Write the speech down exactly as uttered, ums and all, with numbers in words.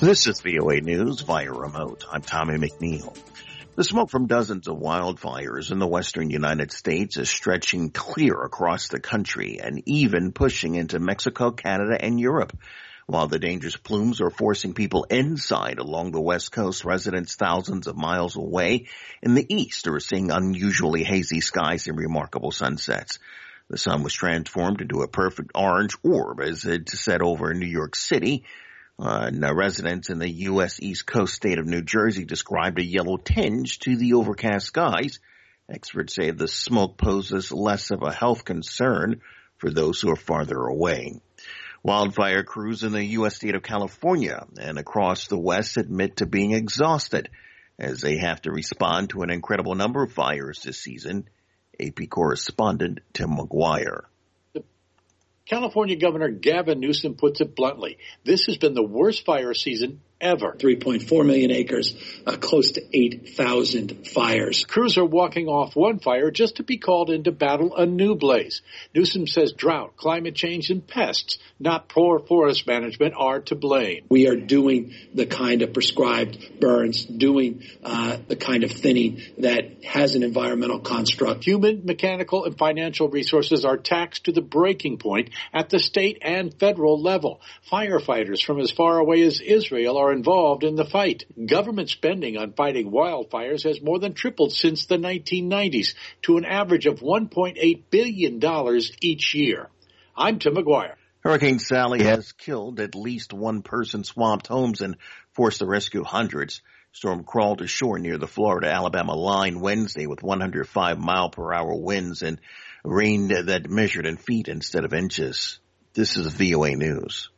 This is V O A News via remote. I'm Tommy McNeil. The smoke from dozens of wildfires in the western United States is stretching clear across the country and even pushing into Mexico, Canada, and Europe. While the dangerous plumes are forcing people inside along the West Coast, residents thousands of miles away in the east are seeing unusually hazy skies and remarkable sunsets. The sun was transformed into a perfect orange orb as it set over New York City. Uh, residents in the U S East Coast state of New Jersey described a yellow tinge to the overcast skies. Experts say the smoke poses less of a health concern for those who are farther away. Wildfire crews in the U S state of California and across the West admit to being exhausted as they have to respond to an incredible number of fires this season. A P correspondent Tim McGuire. California Governor Gavin Newsom puts it bluntly. This has been the worst fire season ever. three point four million acres, uh, close to eight thousand fires. Crews are walking off one fire just to be called in to battle a new blaze. Newsom says drought, climate change, and pests, not poor forest management, are to blame. We are doing the kind of prescribed burns, doing uh, the kind of thinning that has an environmental construct. Human, mechanical, and financial resources are taxed to the breaking point at the state and federal level. Firefighters from as far away as Israel are involved in the fight. Government spending on fighting wildfires has more than tripled since the nineteen nineties to an average of one point eight billion dollars each year. I'm Tim McGuire. Hurricane Sally has killed at least one person, swamped homes, and forced to rescue hundreds. Storm crawled ashore near the Florida-Alabama line Wednesday with one hundred five mile per hour winds and rain that measured in feet instead of inches. This is V O A News.